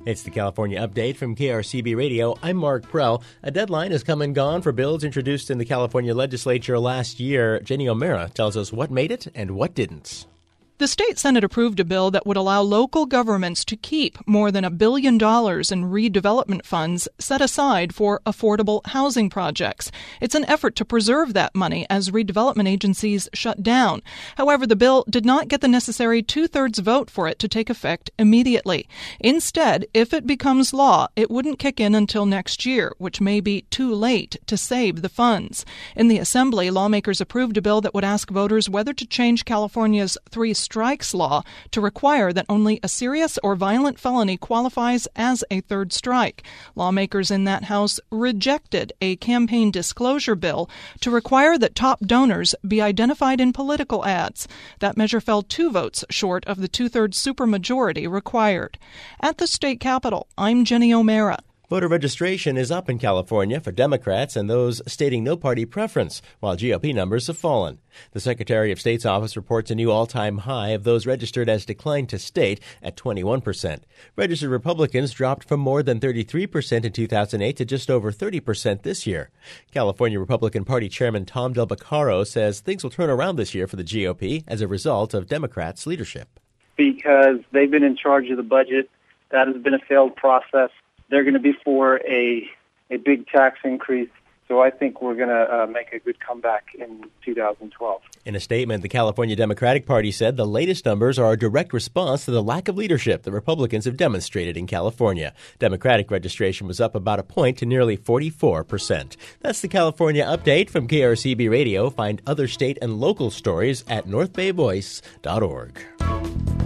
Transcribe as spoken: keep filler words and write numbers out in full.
It's the California Update from K R C B Radio. I'm Mark Prell. A deadline has come and gone for bills introduced in the California legislature last year. Jenny O'Mara tells us what made it and what didn't. The state Senate approved a bill that would allow local governments to keep more than a billion dollars in redevelopment funds set aside for affordable housing projects. It's an effort to preserve that money as redevelopment agencies shut down. However, the bill did not get the necessary two-thirds vote for it to take effect immediately. Instead, if it becomes law, it wouldn't kick in until next year, which may be too late to save the funds. In the Assembly, lawmakers approved a bill that would ask voters whether to change California's three strikes law to require that only a serious or violent felony qualifies as a third strike. Lawmakers in that House rejected a campaign disclosure bill to require that top donors be identified in political ads. That measure fell two votes short of the two-thirds supermajority required. At the state capitol, I'm Jenny O'Mara. Voter registration is up in California for Democrats and those stating no party preference, while G O P numbers have fallen. The Secretary of State's office reports a new all-time high of those registered as declined to state at twenty-one percent. Registered Republicans dropped from more than thirty-three percent in two thousand eight to just over thirty percent this year. California Republican Party Chairman Tom Del Beccaro says things will turn around this year for the G O P as a result of Democrats' leadership. Because they've been in charge of the budget. That has been a failed process. They're going to be for a a big tax increase, so I think we're going to uh, make a good comeback in two thousand twelve. In a statement, the California Democratic Party said the latest numbers are a direct response to the lack of leadership the Republicans have demonstrated in California. Democratic registration was up about a point to nearly forty-four percent. That's the California Update from K R C B Radio. Find other state and local stories at north bay voice dot org.